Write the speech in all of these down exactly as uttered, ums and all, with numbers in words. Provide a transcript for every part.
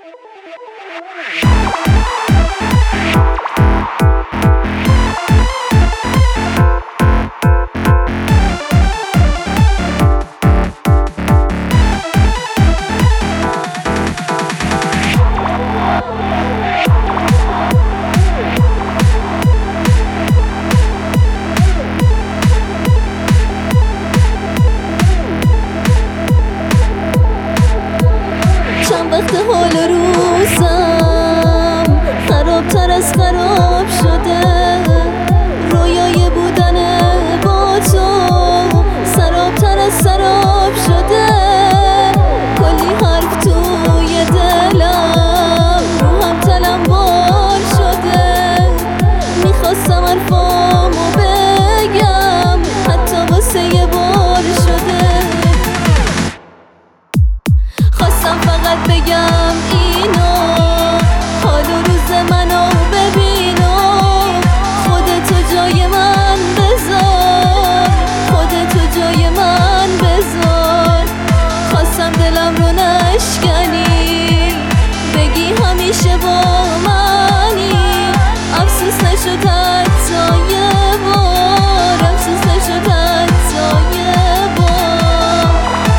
وقت حال روزم خرابتر از خراب شده، رویای بودن با تو سرابتر از سراب شده. کلی حرف توی دلم روحم تلمبار شده، میخواستم حرفامو بگم حتی واسه یه بار شده. خواستم فقط بگم اینو، حال و روز منو ببین و خودتو جای من بذار، خودتو جای من بذار. خواستم دلم رو نشکنی، بگی همیشه با منی. افسوس نشد حتی یه بار، افسوس نشد حتی یه بار.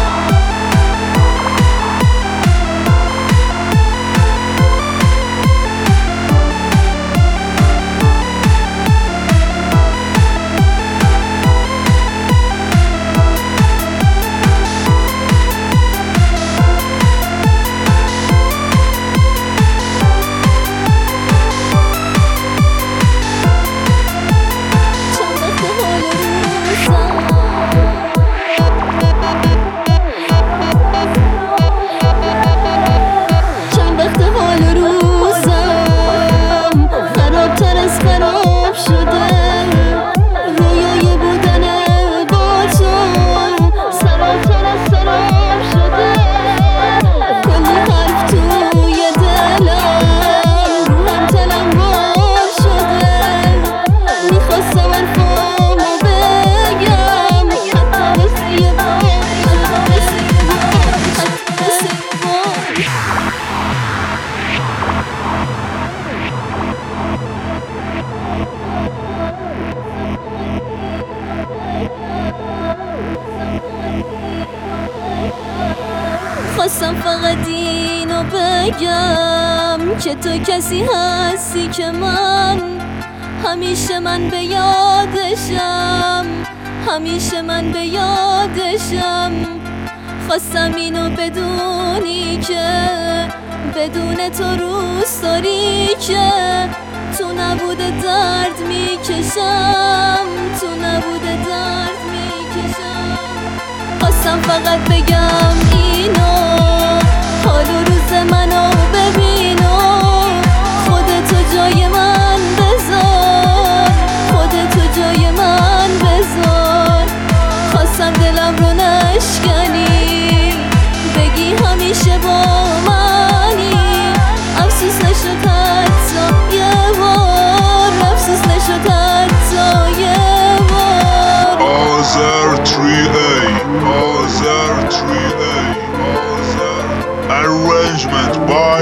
خواستم فقط اینو بگم که تو کسی هستی که من همیشه من به یادشم، همیشه من به یادشم. خواستم اینو بدونی که بدون تو روز داری که تو نبوده درد میکشم، تو نبوده درد میکشم. خواستم فقط بگم اینو، حال و روز منو ببین و خودتو جای من بذار، خودتو جای من بذار. خواستم دلم رو نشکنی، بگی همیشه با منی. افسوس نشد حتی یه بار، افسوس نشد حتی یه بار. آذر تری ای آذر تری ای Arrangement by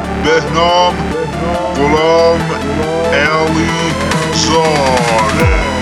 بهنام غلام علی زاده.